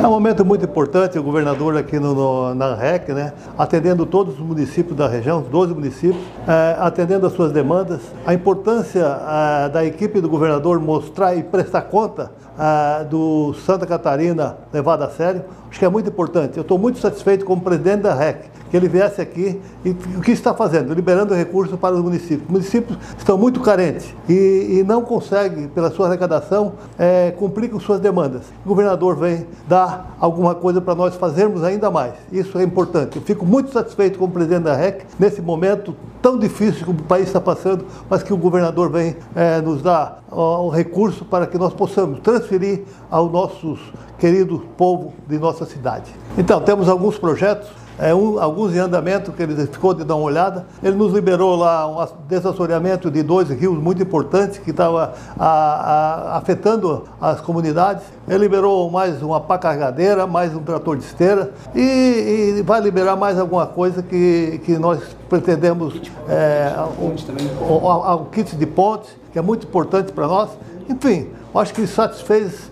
É um momento muito importante, o governador aqui na REC, né, atendendo todos os municípios da região, os 12 municípios, atendendo as suas demandas. A importância da equipe do governador mostrar e prestar conta do Santa Catarina levado a sério, acho que é muito importante. Eu estou muito satisfeito como presidente da REC, que ele viesse aqui e o que está fazendo? Liberando recursos para os municípios. Os municípios estão muito carentes e não conseguem, pela sua arrecadação, cumprir com suas demandas. O governador vem dar alguma coisa para nós fazermos ainda mais. Isso é importante. Eu fico muito satisfeito como presidente da REC, nesse momento tão difícil que o país está passando, mas que o governador vem nos dar o recurso para que nós possamos transferir ao nosso querido povo de nossa cidade. Então, temos alguns projetos, alguns em andamento, que ele ficou de dar uma olhada. Ele nos liberou lá um desassoreamento de 2 rios muito importantes que estava afetando as comunidades. Ele liberou mais uma pá carregadeira, mais um trator de esteira e vai liberar mais alguma coisa que nós pretendemos, o kit de pontes, que é muito importante para nós. Enfim, acho que satisfez